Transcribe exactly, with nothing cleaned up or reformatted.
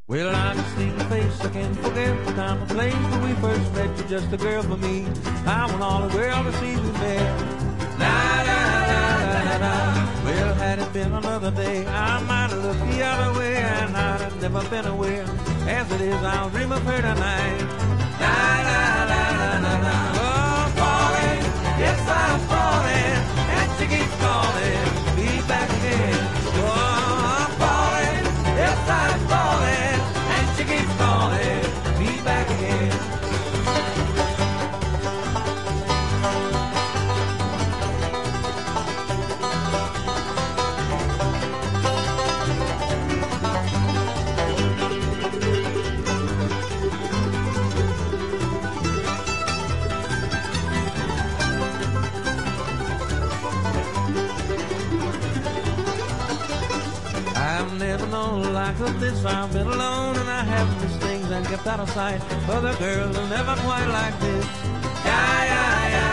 Well, I can see your face, I can't forget the time and place when we first met. You're just a girl for me. I want all the world to see we met. La la la la la la. Well, had it been another day, I might have looked the other way, and I'd have never been aware. As it is, I'll dream of her tonight. La la la la la la. Oh, falling, yes I'm falling, and she keeps calling me back again. Oh, I'm falling, yes I'm falling, and she keeps calling me back again. I've never known like of this. I've been alone and I have missed things and kept out of sight. Other girls are never quite like this. Yeah, yeah, yeah.